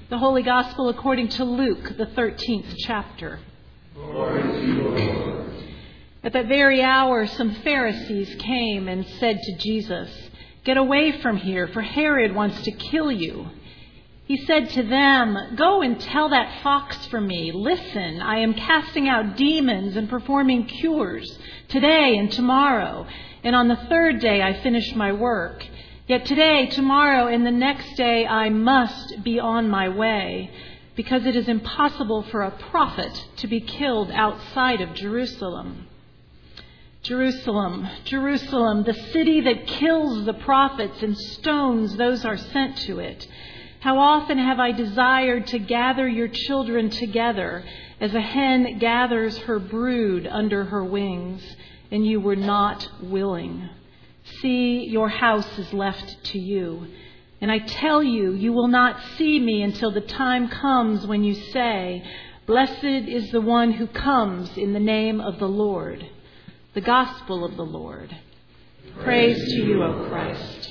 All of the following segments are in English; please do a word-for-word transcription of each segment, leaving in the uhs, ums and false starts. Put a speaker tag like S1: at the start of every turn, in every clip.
S1: The Holy Gospel according to Luke, the thirteenth chapter.
S2: Glory to you, Lord.
S1: At that very hour, some Pharisees came and said to Jesus, "Get away from here, for Herod wants to kill you." He said to them, "Go and tell that fox for me. Listen, I am casting out demons and performing cures today and tomorrow, and on the third day I finish my work. Yet today, tomorrow, and the next day I must be on my way, because it is impossible for a prophet to be killed outside of Jerusalem. Jerusalem, Jerusalem, the city that kills the prophets and stones those who are sent to it. How often have I desired to gather your children together as a hen gathers her brood under her wings, and you were not willing. See, your house is left to you. And I tell you, you will not see me until the time comes when you say, 'Blessed is the one who comes in the name of the Lord.'" The Gospel of the Lord. Praise, Praise to you, O Christ.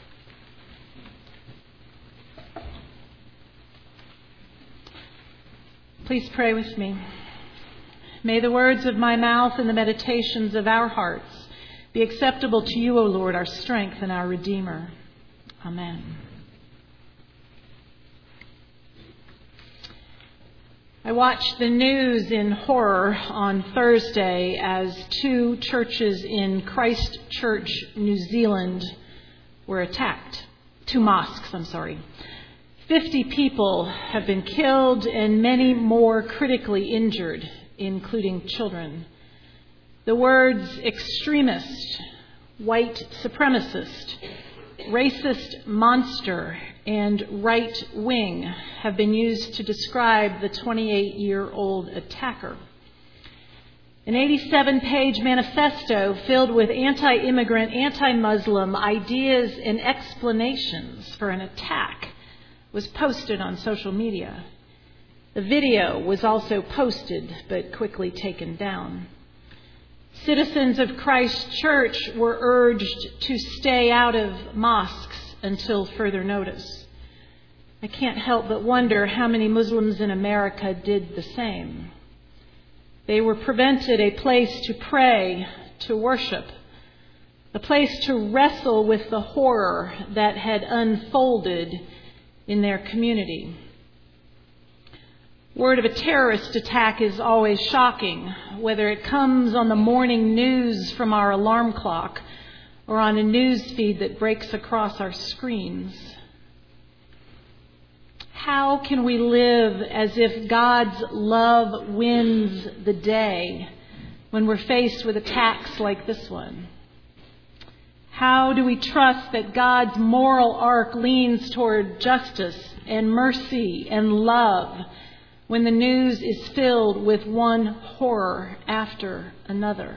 S1: Please pray with me. May the words of my mouth and the meditations of our hearts be acceptable to you, O Lord, our strength and our Redeemer. Amen. I watched the news in horror on Thursday as two churches in Christchurch, New Zealand were attacked. Two mosques, I'm sorry. Fifty people have been killed and many more critically injured, including children. The words extremist, white supremacist, racist monster, and right wing have been used to describe the twenty-eight-year-old attacker. An eighty-seven page manifesto filled with anti-immigrant, anti-Muslim ideas and explanations for an attack was posted on social media. The video was also posted but quickly taken down. Citizens of Christchurch were urged to stay out of mosques until further notice. I can't help but wonder how many Muslims in America did the same. They were prevented a place to pray, to worship, a place to wrestle with the horror that had unfolded in their community. Word of a terrorist attack is always shocking, whether it comes on the morning news from our alarm clock or on a news feed that breaks across our screens. How can we live as if God's love wins the day when we're faced with attacks like this one? How do we trust that God's moral arc leans toward justice and mercy and love when the news is filled with one horror after another?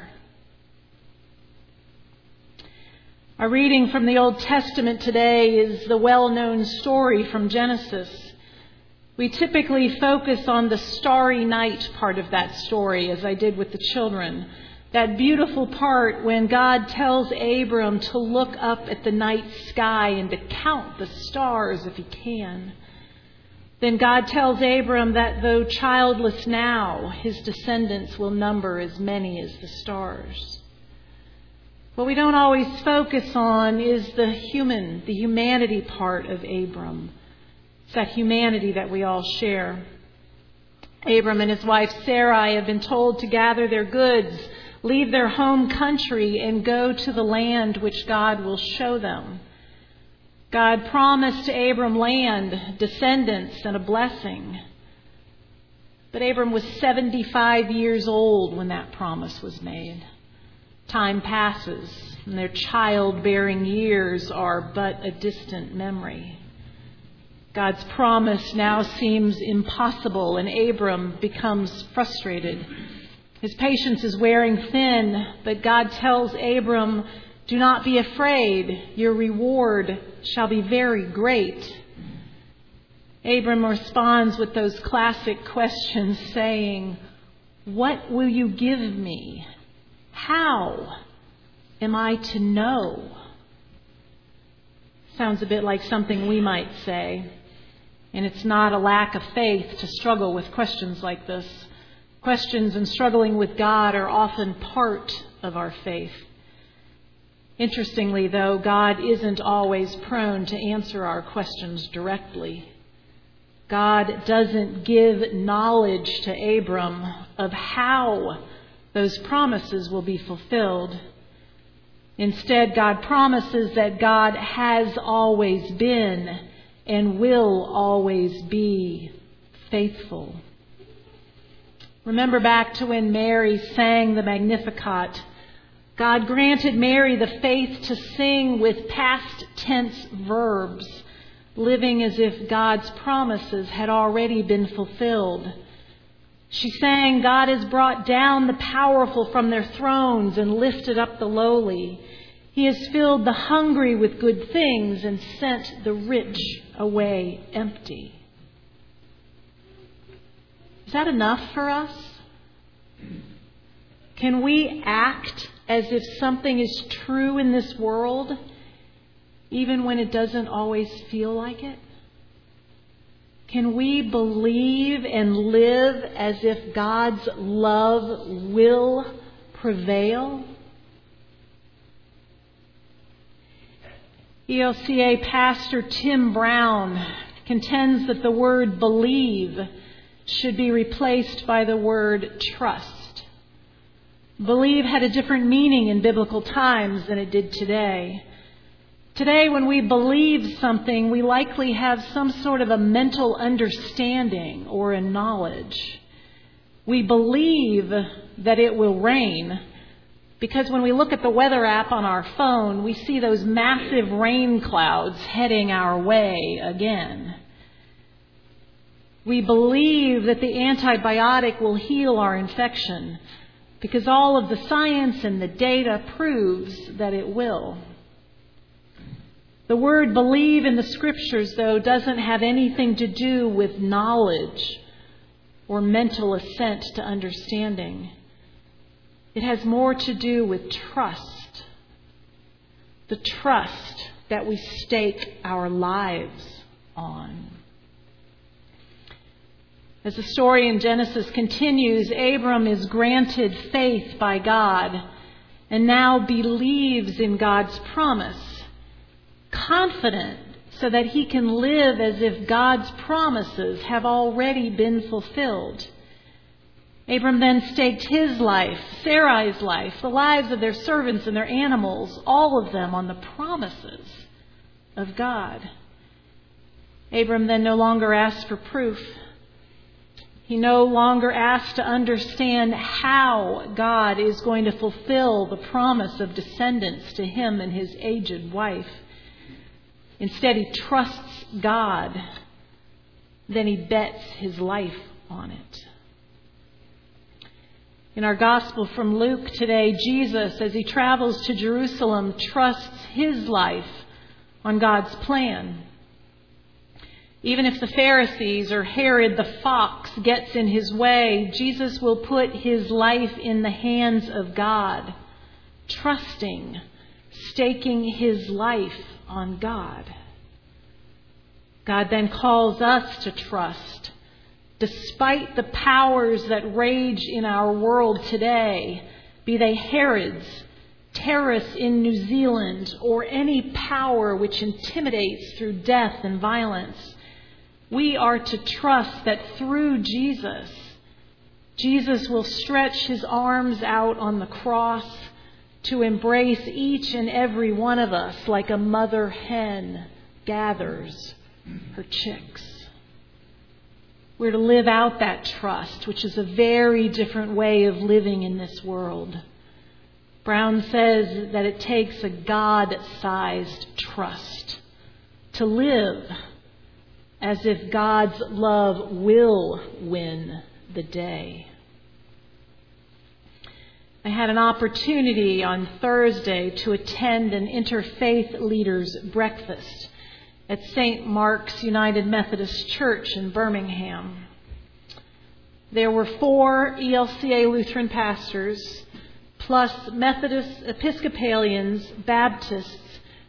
S1: Our reading from the Old Testament today is the well-known story from Genesis. We typically focus on the starry night part of that story, as I did with the children. That beautiful part when God tells Abram to look up at the night sky and to count the stars if he can. Then God tells Abram that though childless now, his descendants will number as many as the stars. What we don't always focus on is the human, the humanity part of Abram. It's that humanity that we all share. Abram and his wife Sarai have been told to gather their goods, leave their home country, and go to the land which God will show them. God promised to Abram land, descendants, and a blessing. But Abram was seventy-five years old when that promise was made. Time passes, and their childbearing years are but a distant memory. God's promise now seems impossible, and Abram becomes frustrated. His patience is wearing thin, but God tells Abram, "Do not be afraid. Your reward shall be very great." Abram responds with those classic questions saying, "What will you give me? How am I to know?" Sounds a bit like something we might say. And it's not a lack of faith to struggle with questions like this. Questions and struggling with God are often part of our faith. Interestingly, though, God isn't always prone to answer our questions directly. God doesn't give knowledge to Abram of how those promises will be fulfilled. Instead, God promises that God has always been and will always be faithful. Remember back to when Mary sang the Magnificat. God granted Mary the faith to sing with past tense verbs, living as if God's promises had already been fulfilled. She sang, God has brought down the powerful from their thrones and lifted up the lowly. He has filled the hungry with good things and sent the rich away empty. Is that enough for us? Can we act as if something is true in this world, even when it doesn't always feel like it? Can we believe and live as if God's love will prevail? E L C A pastor Tim Brown contends that the word believe should be replaced by the word trust. Believe had a different meaning in biblical times than it did today. Today, when we believe something, we likely have some sort of a mental understanding or a knowledge. We believe that it will rain because when we look at the weather app on our phone, we see those massive rain clouds heading our way again. We believe that the antibiotic will heal our infection because all of the science and the data proves that it will. The word believe in the Scriptures, though, doesn't have anything to do with knowledge or mental assent to understanding. It has more to do with trust. The trust that we stake our lives on. As the story in Genesis continues, Abram is granted faith by God and now believes in God's promise, confident so that he can live as if God's promises have already been fulfilled. Abram then staked his life, Sarai's life, the lives of their servants and their animals, all of them on the promises of God. Abram then no longer asked for proof. He no longer asks to understand how God is going to fulfill the promise of descendants to him and his aged wife. Instead, he trusts God. Then he bets his life on it. In our gospel from Luke today, Jesus, as he travels to Jerusalem, trusts his life on God's plan. Even if the Pharisees or Herod the fox gets in his way, Jesus will put his life in the hands of God, trusting, staking his life on God. God then calls us to trust, despite the powers that rage in our world today, be they Herods, terrorists in New Zealand, or any power which intimidates through death and violence. We are to trust that through Jesus, Jesus will stretch his arms out on the cross to embrace each and every one of us like a mother hen gathers her chicks. We're to live out that trust, which is a very different way of living in this world. Brown says that it takes a God-sized trust to live as if God's love will win the day. I had an opportunity on Thursday to attend an interfaith leaders' breakfast at Saint Mark's United Methodist Church in Birmingham. There were four E L C A Lutheran pastors, plus Methodists, Episcopalians, Baptists,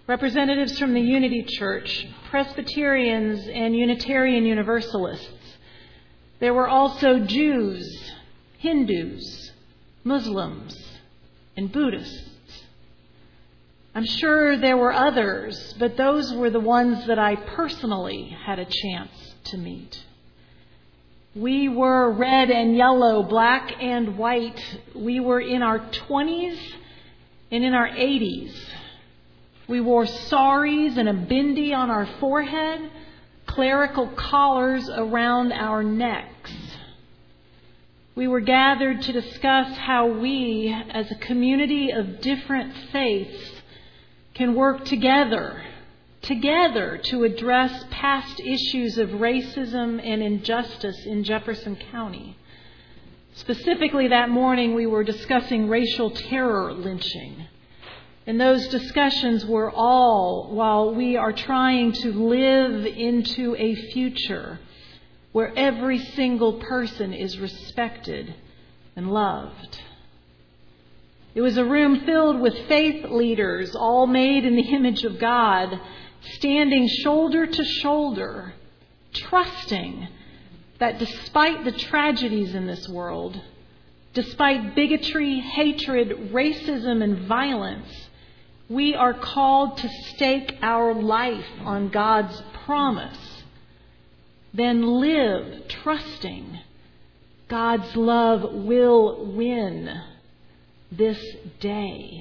S1: representatives from the Unity Church, Presbyterians, and Unitarian Universalists. There were also Jews, Hindus, Muslims, and Buddhists. I'm sure there were others, but those were the ones that I personally had a chance to meet. We were red and yellow, black and white. We were in our twenties and in our eighties. We wore saris and a bindi on our forehead, clerical collars around our necks. We were gathered to discuss how we, as a community of different faiths, can work together, together to address past issues of racism and injustice in Jefferson County. Specifically, that morning we were discussing racial terror lynching. And those discussions were all while we are trying to live into a future where every single person is respected and loved. It was a room filled with faith leaders, all made in the image of God, standing shoulder to shoulder, trusting that despite the tragedies in this world, despite bigotry, hatred, racism, and violence, we are called to stake our life on God's promise, then live trusting God's love will win this day.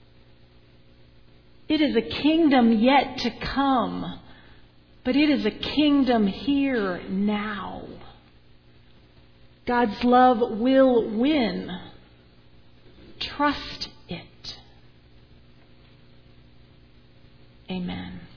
S1: It is a kingdom yet to come, but it is a kingdom here now. God's love will win. Trust it. Amen.